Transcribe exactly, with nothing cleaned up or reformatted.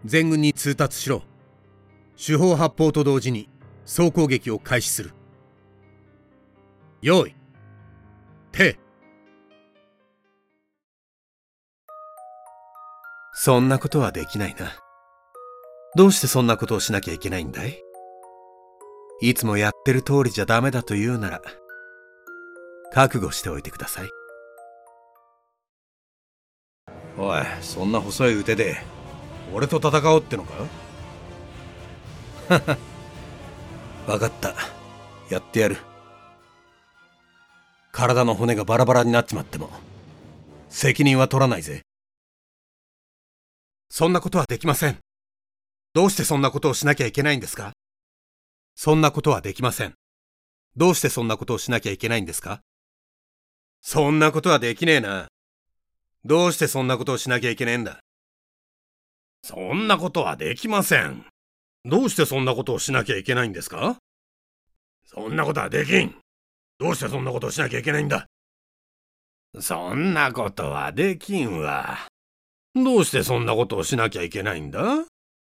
全軍に通達しろ。主砲発砲と同時に総攻撃を開始する。用意。手。 そんなことはできないな。どうしてそんなことをしなきゃいけないんだい？いつもやってる通りじゃダメだと言うなら、覚悟しておいてください。 おい、そんな細い腕で俺と戦おうってのか？ わかった。やってやる。体の骨がバラバラになっちまっても責任は取らないぜ。 そんなことはできません。どうしてそんなことをしなきゃいけないんですか？そんなことはできません。どうしてそんなことをしなきゃいけないんですか？そんなことはできねえな。どうしてそんなことをしなきゃいけねえんだ？そんなことはできません。どうしてそんなことをしなきゃいけないんですか？そんなことはできん。どうしてそんなことをしなきゃいけないんだ？そんなことはできんわ。どうしてそんなことをしなきゃいけないんだ？